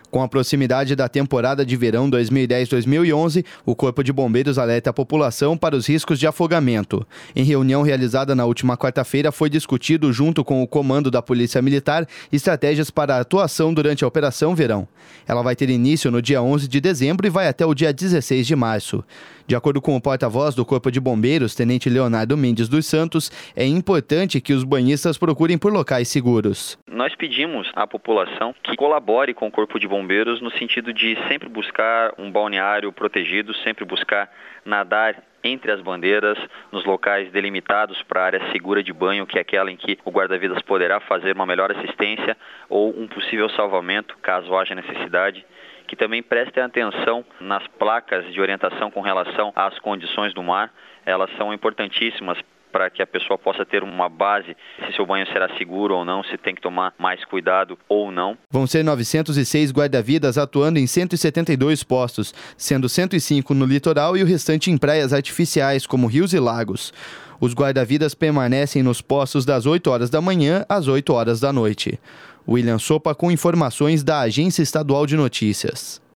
Com a proximidade da temporada de verão 2010-2011, o Corpo de Bombeiros alerta a população para os riscos de afogamento. Em reunião realizada na última quarta-feira, foi discutido, junto com o comando da Polícia Militar, estratégias para a atuação durante a Operação Verão. Ela vai ter início no dia 11 de dezembro e vai até o dia 16 de março. De acordo com o porta-voz do Corpo de Bombeiros, Tenente Leonardo Mendes dos Santos, é importante que os banhistas procurem por locais seguros. Nós pedimos à população que colabore com o Corpo de Bombeiros no sentido de sempre buscar um balneário protegido, sempre buscar nadar entre as bandeiras, nos locais delimitados para a área segura de banho, que é aquela em que o guarda-vidas poderá fazer uma melhor assistência ou um possível salvamento, caso haja necessidade. Que também prestem atenção nas placas de orientação com relação às condições do mar. Elas são importantíssimas para que a pessoa possa ter uma base, se seu banho será seguro ou não, se tem que tomar mais cuidado ou não. Vão ser 906 guarda-vidas atuando em 172 postos, sendo 105 no litoral e o restante em praias artificiais, como rios e lagos. Os guarda-vidas permanecem nos postos das 8 horas da manhã às 8 horas da noite. William Sopa com informações da Agência Estadual de Notícias.